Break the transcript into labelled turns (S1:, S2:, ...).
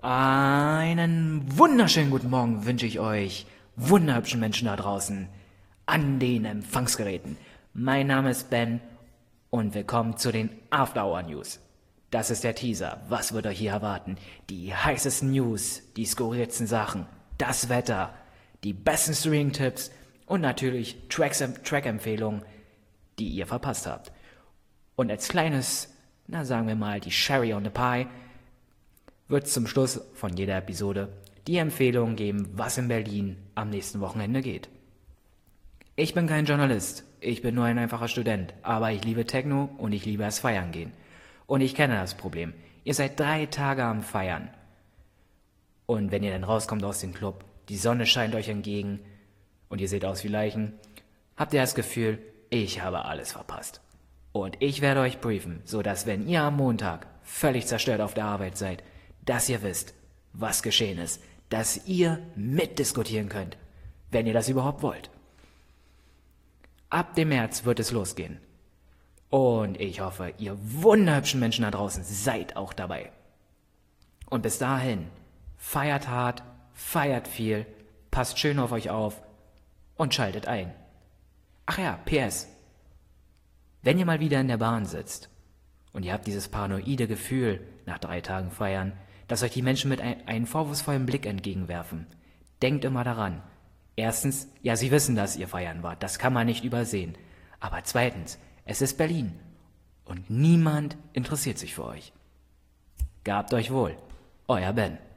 S1: Einen wunderschönen guten Morgen wünsche ich euch, wunderhübschen Menschen da draußen, an den Empfangsgeräten. Mein Name ist Ben und willkommen zu den After Hour News. Das ist der Teaser. Was wird euch hier erwarten? Die heißesten News, die skurrilsten Sachen, das Wetter, die besten Streaming-Tipps und natürlich Track-Empfehlungen, die ihr verpasst habt. Und als kleines, sagen wir mal, die Sherry on the Pie, wird es zum Schluss von jeder Episode die Empfehlung geben, was in Berlin am nächsten Wochenende geht. Ich bin kein Journalist, ich bin nur ein einfacher Student, aber ich liebe Techno und ich liebe es feiern gehen. Und ich kenne das Problem. Ihr seid 3 Tage am Feiern. Und wenn ihr dann rauskommt aus dem Club, die Sonne scheint euch entgegen und ihr seht aus wie Leichen, habt ihr das Gefühl, ich habe alles verpasst. Und ich werde euch briefen, sodass wenn ihr am Montag völlig zerstört auf der Arbeit seid, dass ihr wisst, was geschehen ist, dass ihr mitdiskutieren könnt, wenn ihr das überhaupt wollt. Ab dem März wird es losgehen. Und ich hoffe, ihr wunderhübschen Menschen da draußen seid auch dabei. Und bis dahin, feiert hart, feiert viel, passt schön auf euch auf und schaltet ein. Ach ja, PS. Wenn ihr mal wieder in der Bahn sitzt und ihr habt dieses paranoide Gefühl nach 3 Tagen Feiern, dass euch die Menschen mit einem vorwurfsvollen Blick entgegenwerfen, denkt immer daran. Erstens, ja, sie wissen, dass ihr feiern wart, das kann man nicht übersehen. Aber zweitens, es ist Berlin und niemand interessiert sich für euch. Gehabt euch wohl, euer Ben.